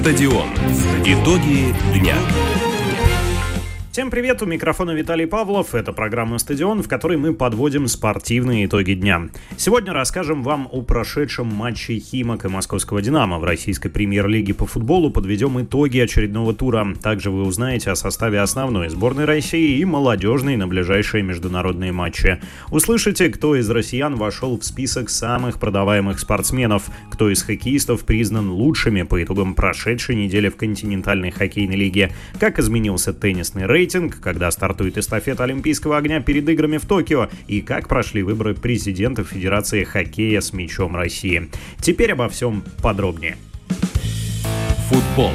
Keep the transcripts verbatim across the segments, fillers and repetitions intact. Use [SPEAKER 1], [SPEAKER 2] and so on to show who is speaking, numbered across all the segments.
[SPEAKER 1] Стадион. Итоги дня.
[SPEAKER 2] Всем привет, у микрофона Виталий Павлов. Это программа «Стадион», в которой мы подводим спортивные итоги дня. Сегодня расскажем вам о прошедшем матче «Химок» и московского «Динамо» в российской премьер-лиге по футболу. Подведем итоги очередного тура. Также вы узнаете о составе основной сборной России и молодежной на ближайшие международные матчи. Услышите, кто из россиян вошел в список самых продаваемых спортсменов, кто из хоккеистов признан лучшими по итогам прошедшей недели в континентальной хоккейной лиге, как изменился теннисный рейтинг, когда стартует эстафета Олимпийского огня перед играми в Токио, и как прошли выборы президента Федерации хоккея с мячом России. Теперь обо всем подробнее.
[SPEAKER 1] Футбол.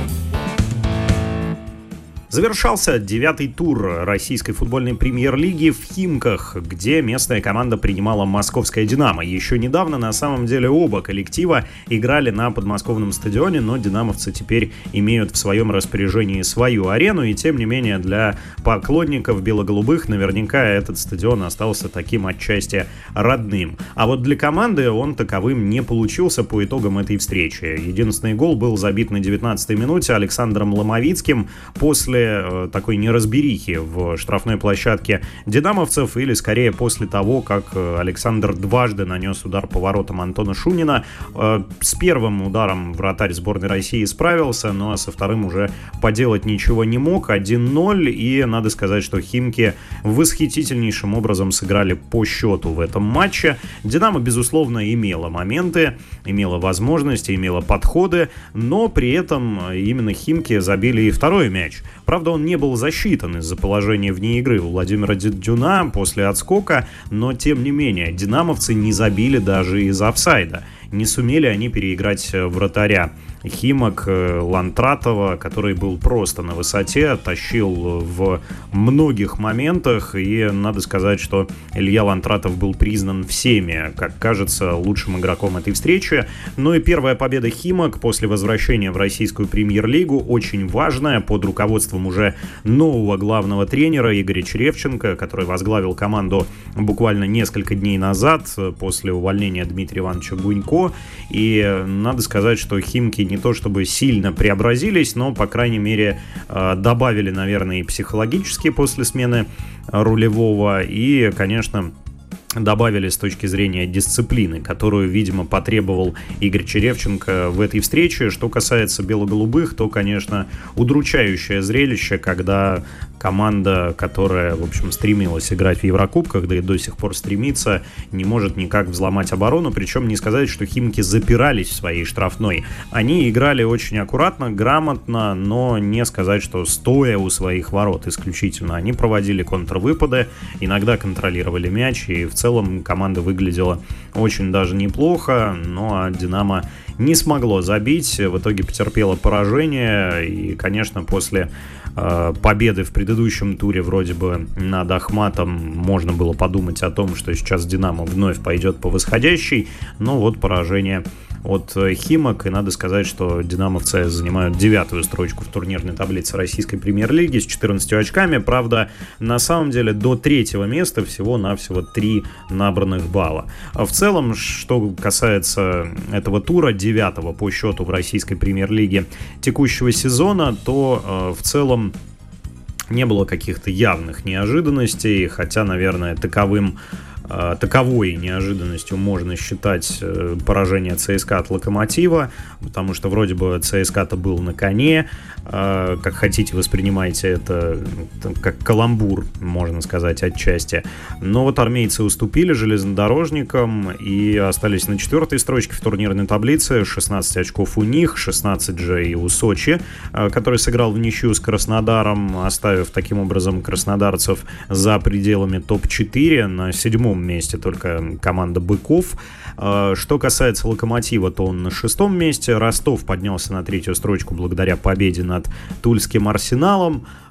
[SPEAKER 2] Завершался девятый тур российской футбольной премьер-лиги в Химках, где местная команда принимала московское «Динамо». Еще недавно, на самом деле, оба коллектива играли на подмосковном стадионе, но динамовцы теперь имеют в своем распоряжении свою арену, и тем не менее для поклонников бело-голубых наверняка этот стадион остался таким отчасти родным. А вот для команды он таковым не получился по итогам этой встречи. Единственный гол был забит на девятнадцатой минуте Александром Ломовицким после такой неразберихи в штрафной площадке динамовцев, или скорее после того, как Александр дважды нанес удар по воротам Антона Шунина. С первым ударом вратарь сборной России справился, ну а со вторым уже поделать ничего не мог. один ноль, и надо сказать, что Химки восхитительнейшим образом сыграли по счету в этом матче. Динамо, безусловно, имело моменты, имело возможности, имело подходы, но при этом именно Химки забили и второй мяч. Правда, он не был засчитан из-за положения вне игры у Владимира Дедюна после отскока, но тем не менее, динамовцы не забили даже из офсайда. Не сумели они переиграть вратаря Химок Лантратова, который был просто на высоте, тащил в многих моментах, и надо сказать, что Илья Лантратов был признан всеми, как кажется, лучшим игроком этой встречи. Ну и первая победа Химок после возвращения в российскую премьер-лигу очень важная, под руководством уже нового главного тренера Игоря Черевченко, который возглавил команду буквально несколько дней назад после увольнения Дмитрия Ивановича Гунько. И надо сказать, что Химки не то чтобы сильно преобразились, но, по крайней мере, добавили, наверное, и психологически после смены рулевого, и, конечно, добавили с точки зрения дисциплины, которую, видимо, потребовал Игорь Черевченко в этой встрече. Что касается бело-голубых, то, конечно, удручающее зрелище, когда команда, которая, в общем, стремилась играть в Еврокубках, да и до сих пор стремится, не может никак взломать оборону. Причем не сказать, что Химки запирались в своей штрафной. Они играли очень аккуратно, грамотно, но не сказать, что стоя у своих ворот исключительно. Они проводили контрвыпады, иногда контролировали мяч, и в целом команда выглядела очень даже неплохо, но «Динамо» не смогло забить, в итоге потерпело поражение, и, конечно, после э, победы в предыдущем туре вроде бы над Ахматом можно было подумать о том, что сейчас «Динамо» вновь пойдет по восходящей, но вот поражение от Химок, и надо сказать, что динамовцы занимают девятую строчку в турнирной таблице российской премьер-лиги с четырнадцатью очками. Правда, на самом деле до третьего места всего-навсего три набранных балла. В целом, что касается этого тура, девятого по счету в российской премьер-лиге текущего сезона, то э, в целом не было каких-то явных неожиданностей, хотя, наверное, таковым Таковой неожиданностью можно считать поражение ЦСКА от Локомотива, потому что вроде бы ЦСКА-то был на коне, как хотите воспринимайте это, как каламбур, можно сказать, отчасти. Но вот армейцы уступили железнодорожникам и остались на четвертой строчке в турнирной таблице, шестнадцать очков у них, шестнадцать же и у Сочи, который сыграл в ничью с Краснодаром, оставив таким образом краснодарцев за пределами топ четыре. На седьмом месте только команда «Быков». Что касается «Локомотива», то он на шестом месте. Ростов поднялся на третью строчку благодаря победе над Тульским «Арсеналом».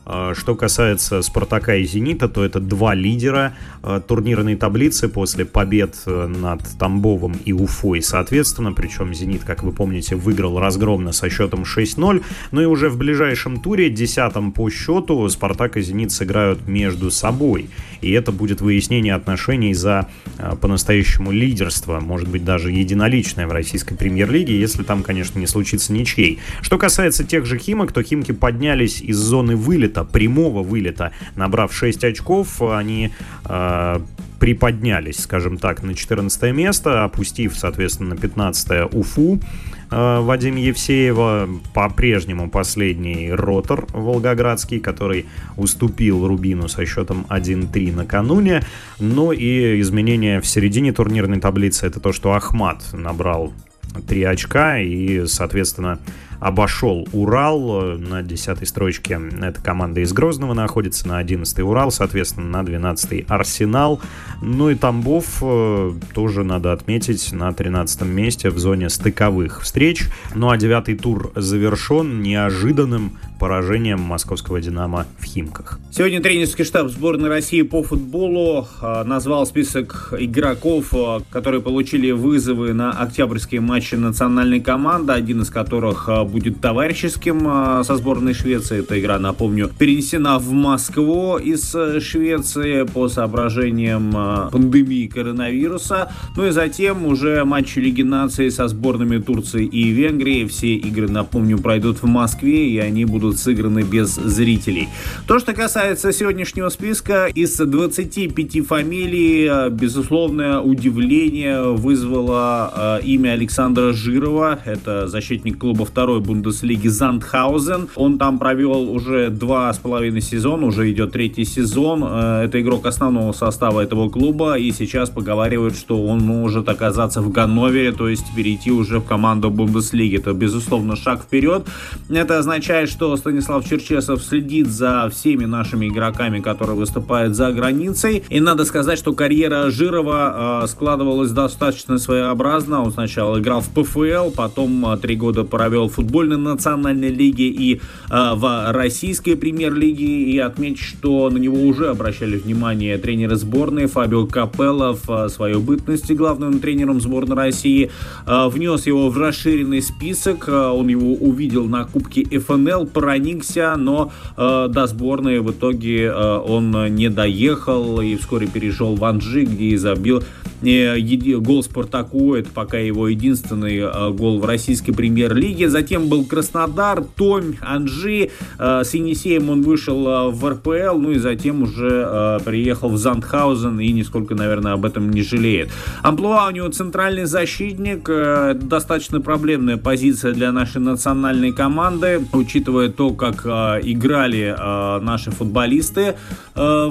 [SPEAKER 2] Что касается «Спартака» и «Зенита», то это два лидера турнирной таблицы после побед над Тамбовом и Уфой, соответственно. Причем «Зенит», как вы помните, выиграл разгромно со счетом шесть ноль. Ну и уже в ближайшем туре, десятом по счету, «Спартак» и «Зенит» сыграют между собой. И это будет выяснение отношений за по-настоящему лидерство, может быть, даже единоличное в российской премьер-лиге, если там, конечно, не случится ничьей. Что касается тех же «Химок», то «Химки» поднялись из зоны вылета, прямого вылета, набрав шесть очков. Они э, приподнялись, скажем так, на четырнадцатое место, опустив, соответственно, на пятнадцатое Уфу э, Вадима Евсеева. По-прежнему последний «Ротор» волгоградский, который уступил «Рубину» со счетом один три накануне. Ну и изменения в середине турнирной таблицы — это то, что «Ахмат» набрал три очка и, соответственно, обошел «Урал». На десятой строчке эта команда из Грозного находится, на одиннадцатой «Урал», соответственно, на двенадцатой «Арсенал». Ну и Тамбов, тоже надо отметить, на тринадцатом месте в зоне стыковых встреч. Ну а девятый тур завершен неожиданным поражением московского «Динамо» в «Химках».
[SPEAKER 3] Сегодня тренерский штаб сборной России по футболу назвал список игроков, которые получили вызовы на октябрьские матчи национальной команды, один из которых будет товарищеским со сборной Швеции. Эта игра, напомню, перенесена в Москву из Швеции по соображениям пандемии коронавируса. Ну и затем уже матчи Лиги наций со сборными Турции и Венгрии. Все игры, напомню, пройдут в Москве, и они будут сыграны без зрителей. То, что касается сегодняшнего списка, из двадцати пяти фамилий, безусловное удивление вызвало имя Александра Жирова. Это защитник клуба второй Бундеслиги Зандхаузен. Он там провел уже два с половиной сезона, уже идет третий сезон. Это игрок основного состава этого клуба, и сейчас поговаривают, что он может оказаться в Ганновере, то есть перейти уже в команду Бундеслиги. Это, безусловно, шаг вперед. Это означает, что Станислав Черчесов следит за всеми нашими игроками, которые выступают за границей. И надо сказать, что карьера Жирова э, складывалась достаточно своеобразно. Он сначала играл в ПФЛ, потом э, три года провел в футбольной национальной лиге и э, в российской премьер-лиге. И отметить, что на него уже обращали внимание тренеры сборной. Фабио Капелло в свою бытность главным тренером сборной России э, внес его в расширенный список. Э, он его увидел на Кубке эф эн эл, проникся, но э, до сборной в итоге э, он не доехал и вскоре перешел в Анжи, где и забил э, еди, гол Спартаку. Это пока его единственный э, гол в российской премьер-лиге. Затем был Краснодар, Томь, Анжи. Э, с Енисеем он вышел э, в эр пэ эл, ну и затем уже э, приехал в Зандхаузен и нисколько, наверное, об этом не жалеет. Амплуа у него центральный защитник. Э, достаточно проблемная позиция для нашей национальной команды, учитывая то, как э, играли э, наши футболисты э,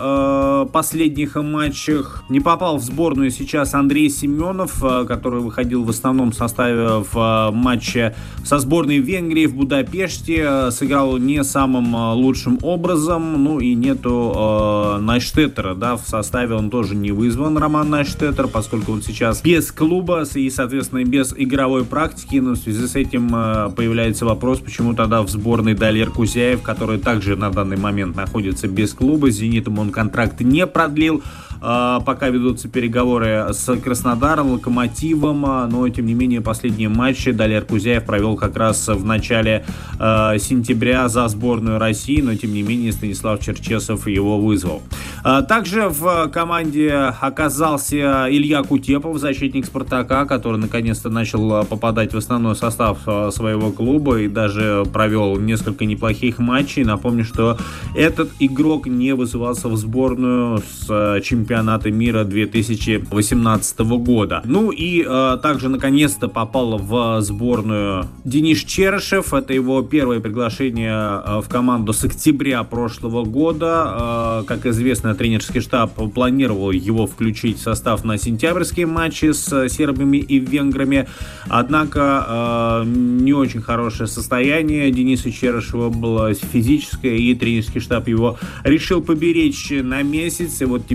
[SPEAKER 3] в э, последних матчах. Не попал в сборную сейчас Андрей Семенов, э, который выходил в основном составе в э, матче со сборной Венгрии в Будапеште. Э, сыграл не самым э, лучшим образом. Ну и нету э, Найштеттера, да, в составе он тоже не вызван, Роман Найштеттер, поскольку он сейчас без клуба и, соответственно, без игровой практики. Но в связи с этим э, появляется вопрос, почему тогда в сборной Далер Кузяев, который также на данный момент находится без клуба. С «Зенитом» он контракт не продлил. Пока ведутся переговоры с Краснодаром, Локомотивом, но тем не менее последние матчи Далер Кузяев провел как раз в начале э, сентября за сборную России, но тем не менее Станислав Черчесов его вызвал. Также в команде оказался Илья Кутепов, защитник «Спартака», который наконец-то начал попадать в основной состав своего клуба и даже провел несколько неплохих матчей. Напомню, что этот игрок не вызывался в сборную с чемпионата мира две тысячи восемнадцатого года. Ну и э, также наконец-то попал в сборную Денис Черышев. Это его первое приглашение э, в команду с октября прошлого года. Э, как известно, тренерский штаб планировал его включить в состав на сентябрьские матчи с сербами и венграми. Однако э, не очень хорошее состояние Дениса Черышева было физическое, и тренерский штаб его решил поберечь на месяц. И вот теперь, наконец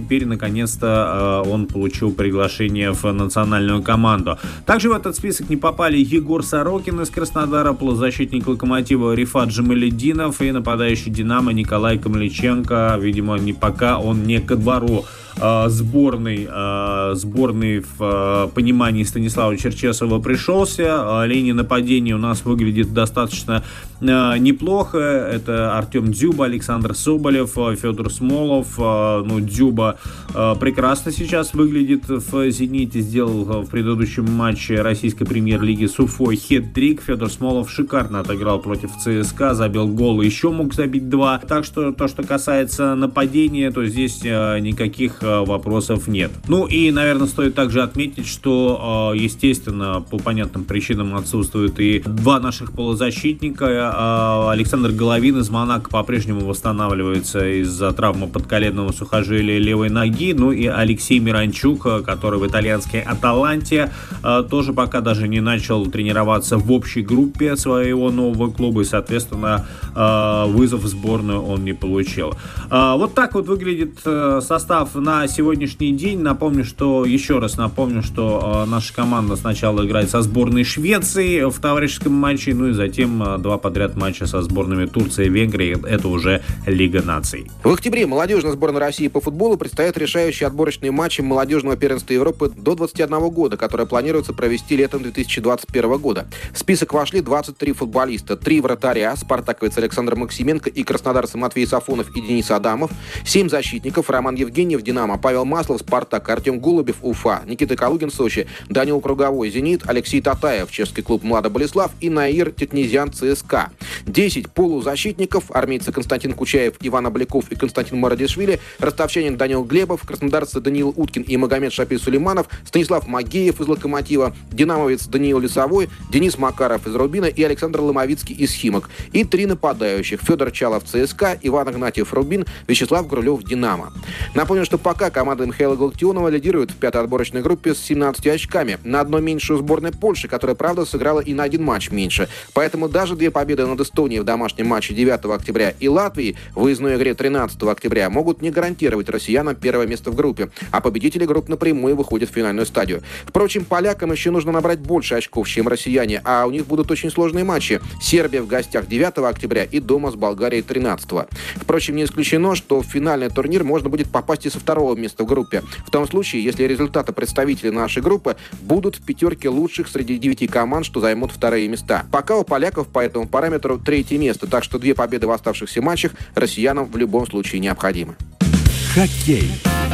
[SPEAKER 3] наконец-то он получил приглашение в национальную команду. Также в этот список не попали Егор Сорокин из Краснодара, полузащитник «Локомотива» Рифат Джамаледдинов и нападающий «Динамо» Николай Камличенко. Видимо, не пока он не ко двору сборной, сборной в понимании Станислава Черчесова пришелся. Линия нападения у нас выглядит достаточно неплохо. Это Артем Дзюба, Александр Соболев, Федор Смолов. Ну, Дзюба прекрасно сейчас выглядит в «Зените». Сделал в предыдущем матче российской премьер-лиги с Уфой хет-трик. Федор Смолов шикарно отыграл против ЦСКА, забил гол и еще мог забить два. Так что то, что касается нападения, то здесь никаких вопросов нет. Ну и, наверное, стоит также отметить, что, естественно, по понятным причинам отсутствуют и два наших полузащитника. Александр Головин из «Монако» по-прежнему восстанавливается из-за травмы подколенного сухожилия левой ноги. Ну и Алексей Миранчук, который в итальянской «Аталанте», тоже пока даже не начал тренироваться в общей группе своего нового клуба и, соответственно, вызов в сборную он не получил. Вот так вот выглядит состав на На сегодняшний день. Напомню, что еще раз напомню, что э, наша команда сначала играет со сборной Швеции в товарищеском матче, ну и затем э, два подряд матча со сборными Турции и Венгрии. Это уже Лига наций.
[SPEAKER 4] В октябре молодежной сборной России по футболу предстоят решающие отборочные матчи молодежного первенства Европы до двадцати одного года, которые планируется провести летом две тысячи двадцать первого года. В список вошли двадцать три футболиста, три вратаря, спартаковец Александр Максименко и краснодарцы Матвей Сафонов и Денис Адамов, семь защитников, Роман Евгеньев, Динамо, Павел Маслов, Спартак, Артем Голубев, Уфа, Никита Калугин, Сочи, Данил Круговой, Зенит, Алексей Татаев, чешский клуб Млада Болеслав и Наир Тетнезян, ЦСКА. десять полузащитников, армейцы Константин Кучаев, Иван Обляков и Константин Марадишвили, ростовчанин Данил Глебов, краснодарцы Даниил Уткин и Магомед Шапи Сулейманов, Станислав Магеев из «Локомотива», динамовец Даниил Лесовой, Денис Макаров из «Рубина» и Александр Ломовицкий из «Химок». И три нападающих: Федор Чалов, ЦСКА, Иван Игнатьев, «Рубин», Вячеслав Грулев, «Динамо». Напомню, что пока команда Михаила Галактионова лидирует в пятой отборочной группе с семнадцатью очками. На одно меньше у сборной Польши, которая, правда, сыграла и на один матч меньше. Поэтому даже две победы над Эстонией в домашнем матче девятого октября и Латвии в выездной игре тринадцатого октября могут не гарантировать россиянам первое место в группе, а победители групп напрямую выходят в финальную стадию. Впрочем, полякам еще нужно набрать больше очков, чем россияне, а у них будут очень сложные матчи. Сербия в гостях девятого октября и дома с Болгарией тринадцатого. Впрочем, не исключено, что в финальный турнир можно будет попасть и со второго места в группе. В том случае, если результаты представителей нашей группы будут в пятерке лучших среди девяти команд, что займут вторые места. Пока у поляков по этому параметру третье место, так что две победы в оставшихся матчах россиянам в любом случае необходимы.
[SPEAKER 1] Хоккей.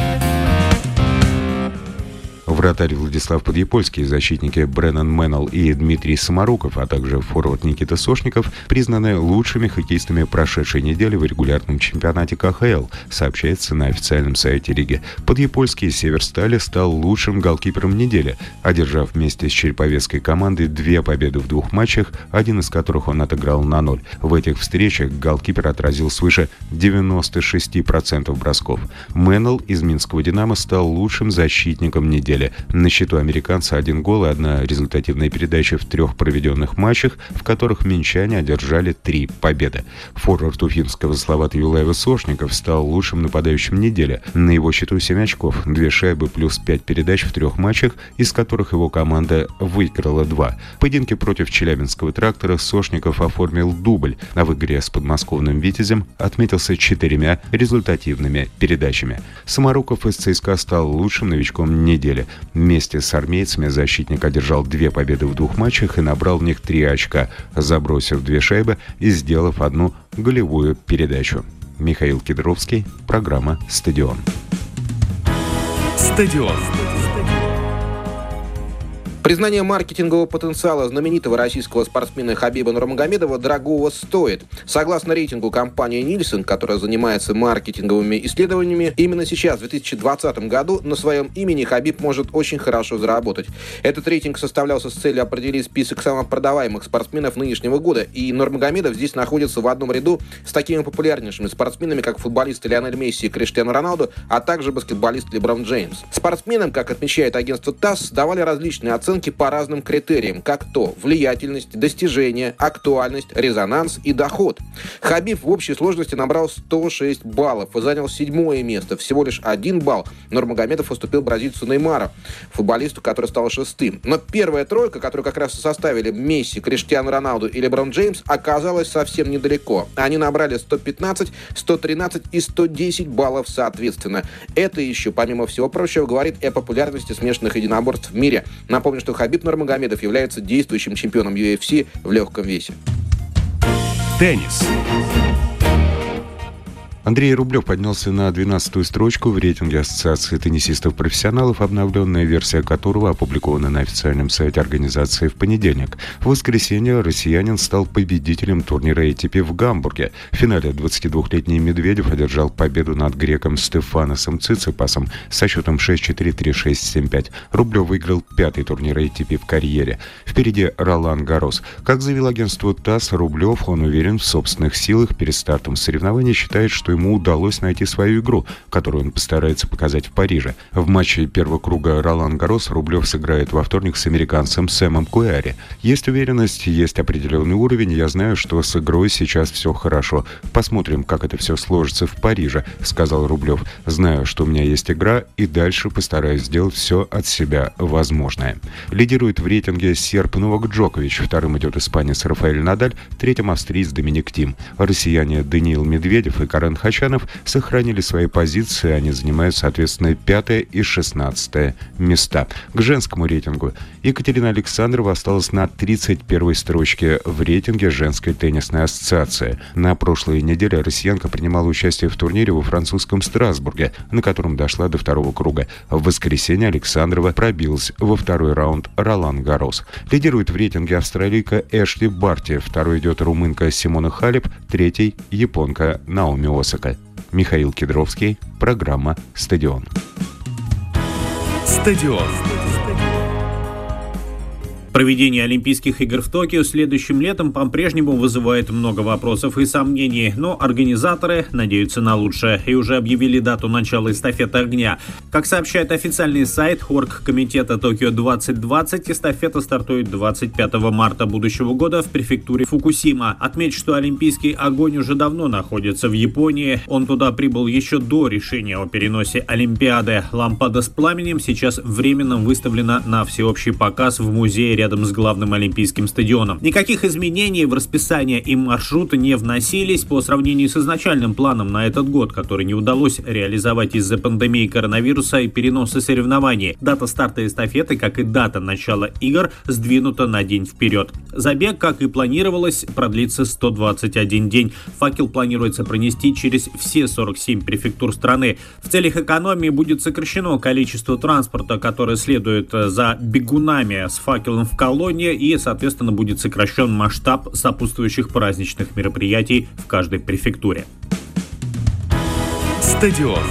[SPEAKER 5] Вратарь Владислав Подъепольский, защитники Бреннан Мэннелл и Дмитрий Самаруков, а также форвард Никита Сошников признаны лучшими хоккеистами прошедшей недели в регулярном чемпионате ка ха эл, сообщается на официальном сайте лиги. Подъепольский из Северстали стал лучшим голкипером недели, одержав вместе с череповецкой командой две победы в двух матчах, один из которых он отыграл на ноль. В этих встречах голкипер отразил свыше девяносто шесть процентов бросков. Мэннелл из Минского «Динамо» стал лучшим защитником недели. На счету американца один гол и одна результативная передача в трех проведенных матчах, в которых минчане одержали три победы. Форвард уфимского Славата Юлаева Сошников стал лучшим нападающим недели. На его счету семь очков, две шайбы плюс пять передач в трех матчах, из которых его команда выиграла два. В поединке против Челябинского «Трактора» Сошников оформил дубль, а в игре с подмосковным «Витязем» отметился четырьмя результативными передачами. Самаруков из ЦСКА стал лучшим новичком недели. Вместе с армейцами защитник одержал две победы в двух матчах и набрал в них три очка, забросив две шайбы и сделав одну голевую передачу. Михаил Кедровский, программа «Стадион».
[SPEAKER 1] Стадион.
[SPEAKER 4] Признание маркетингового потенциала знаменитого российского спортсмена Хабиба Нурмагомедова дорогого стоит. Согласно рейтингу компании Нильсон, которая занимается маркетинговыми исследованиями, именно сейчас, в две тысячи двадцатом году, на своем имени Хабиб может очень хорошо заработать. Этот рейтинг составлялся с целью определить список самых продаваемых спортсменов нынешнего года, и Нурмагомедов здесь находится в одном ряду с такими популярнейшими спортсменами, как футболисты Лионель Месси и Криштиану Роналду, а также баскетболист Леброн Джеймс. Спортсменам, как отмечает агентство ТАСС, давали различные оценки оценки по разным критериям, как то влиятельность, достижение, актуальность, резонанс и доход. Хабиб в общей сложности набрал сто шесть баллов и занял седьмое место. Всего лишь один балл Нурмагомедов уступил бразильцу Неймару, футболисту, который стал шестым. Но первая тройка, которую как раз составили Месси, Криштиану Роналду и Леброн Джеймс, оказалась совсем недалеко. Они набрали сто пятнадцать, сто тринадцать и сто десять баллов соответственно. Это еще, помимо всего прочего, говорит о популярности смешанных единоборств в мире. Напомню, что Хабиб Нурмагомедов является действующим чемпионом ю эф си в легком весе.
[SPEAKER 1] Теннис.
[SPEAKER 5] Андрей Рублев поднялся на двенадцатую строчку в рейтинге Ассоциации теннисистов-профессионалов, обновленная версия которого опубликована на официальном сайте организации в понедельник. В воскресенье россиянин стал победителем турнира эй ти пи в Гамбурге. В финале двадцатидвухлетний Медведев одержал победу над греком Стефаносом Циципасом со счетом шесть четыре, три шесть, семь пять. Рублев выиграл пятый турнир эй ти пи в карьере. Впереди Ролан Гаррос. Как заявил агентству ТАСС, Рублев, он уверен в собственных силах. Перед стартом соревнований считает, что ему удалось найти свою игру, которую он постарается показать в Париже. В матче первого круга Ролан Гаррос Рублев сыграет во вторник с американцем Сэмом Куэари. Есть уверенность, есть определенный уровень. Я знаю, что с игрой сейчас все хорошо. Посмотрим, как это все сложится в Париже, сказал Рублев. Знаю, что у меня есть игра, и дальше постараюсь сделать все от себя возможное. Лидирует в рейтинге серб Новак Джокович. Вторым идет испанец Рафаэль Надаль, третьим австриец Доминик Тим. Россияне Даниил Медведев и Карен Хачанов сохранили свои позиции, они занимают, соответственно, пятое и шестнадцатое места. К женскому рейтингу Екатерина Александрова осталась на тридцать первой строчке в рейтинге женской теннисной ассоциации. На прошлой неделе россиянка принимала участие в турнире во французском Страсбурге, на котором дошла до второго круга. В воскресенье Александрова пробилась во второй раунд Ролан Гаррос. Лидирует в рейтинге австралийка Эшли Барти, второй идет румынка Симона Халеп, третий – японка Наоми Осака. Михаил Кедровский, программа «Стадион».
[SPEAKER 1] Стадион.
[SPEAKER 3] Проведение Олимпийских игр в Токио следующим летом по-прежнему вызывает много вопросов и сомнений, но организаторы надеются на лучшее и уже объявили дату начала эстафеты огня. Как сообщает официальный сайт оргкомитета Токио двадцать двадцать, эстафета стартует двадцать пятого марта будущего года в префектуре Фукусима. Отметь, что Олимпийский огонь уже давно находится в Японии. Он туда прибыл еще до решения о переносе Олимпиады. Лампада с пламенем сейчас временно выставлена на всеобщий показ в музее рядом с главным олимпийским стадионом. Никаких изменений в расписание и маршруты не вносились по сравнению с изначальным планом на этот год, который не удалось реализовать из-за пандемии коронавируса и переноса соревнований. Дата старта эстафеты, как и дата начала игр, сдвинута на день вперед. Забег, как и планировалось, продлится сто двадцать один день. Факел планируется пронести через все сорок семь префектур страны. В целях экономии будет сокращено количество транспорта, которое следует за бегунами с факелом в колонне, и, соответственно, будет сокращен масштаб сопутствующих праздничных мероприятий в каждой префектуре.
[SPEAKER 1] Стадион.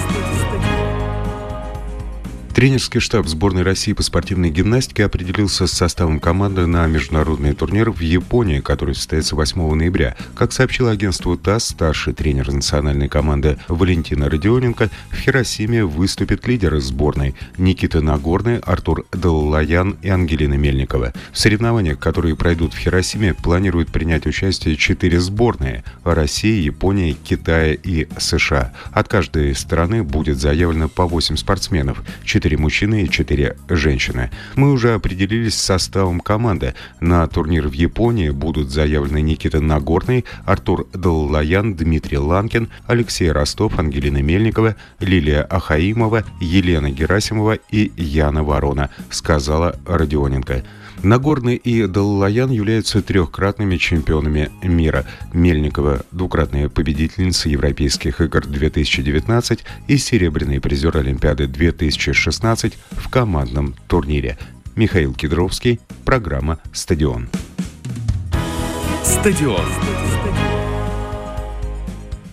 [SPEAKER 5] Тренерский штаб сборной России по спортивной гимнастике определился с составом команды на международный турнир в Японии, который состоится восьмого ноября. Как сообщило агентству ТАСС, старший тренер национальной команды Валентина Родионенко, в Хиросиме выступят лидеры сборной Никита Нагорный, Артур Даллаян и Ангелина Мельникова. В соревнованиях, которые пройдут в Хиросиме, планируют принять участие четыре сборные – России, Японии, Китая и США. От каждой страны будет заявлено по восемь спортсменов – четыре мужчины и четыре женщины. Мы уже определились с составом команды. На турнир в Японии будут заявлены Никита Нагорный, Артур Даллаян, Дмитрий Ланкин, Алексей Ростов, Ангелина Мельникова, Лилия Ахаимова, Елена Герасимова и Яна Ворона, сказала Родионенко. Нагорный и Даллаян являются трехкратными чемпионами мира. Мельникова – двукратная победительница Европейских игр две тысячи девятнадцать и серебряный призер Олимпиады две тысячи шестнадцать в командном турнире. Михаил Кедровский, программа «Стадион».
[SPEAKER 1] Стадион.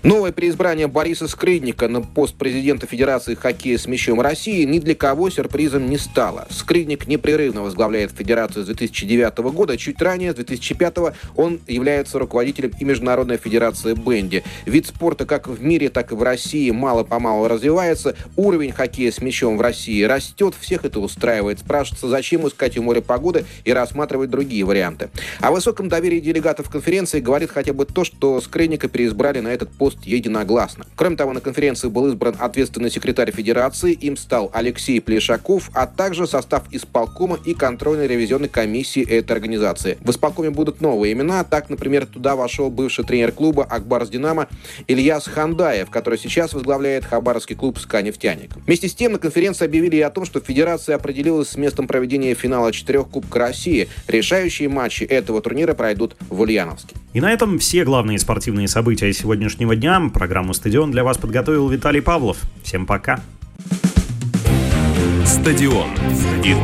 [SPEAKER 4] Новое переизбрание Бориса Скрынника на пост президента Федерации хоккея с мячом России ни для кого сюрпризом не стало. Скрынник непрерывно возглавляет Федерацию с две тысячи девятого года. Чуть ранее, с две тысячи пятого, он является руководителем и Международной Федерации бенди. Вид спорта как в мире, так и в России мало-помалу развивается. Уровень хоккея с мячом в России растет. Всех это устраивает. Спрашивается, зачем искать у моря погоды и рассматривать другие варианты. О высоком доверии делегатов конференции говорит хотя бы то, что Скрынника переизбрали на этот пост единогласно. Кроме того, на конференции был избран ответственный секретарь Федерации, им стал Алексей Плешаков, а также состав исполкома и контрольной ревизионной комиссии этой организации. В исполкоме будут новые имена. Так, например, туда вошел бывший тренер клуба «Акбарс Динамо» Ильяс Хандаев, который сейчас возглавляет хабаровский клуб «СКА Нефтяник». Вместе с тем, на конференции объявили и о том, что Федерация определилась с местом проведения финала четырех Кубка России. Решающие матчи этого турнира пройдут в Ульяновске.
[SPEAKER 2] И на этом все главные спортивные события сегодняшнего дня. Программу «Стадион» для вас подготовил Виталий Павлов. Всем пока.
[SPEAKER 1] Стадион.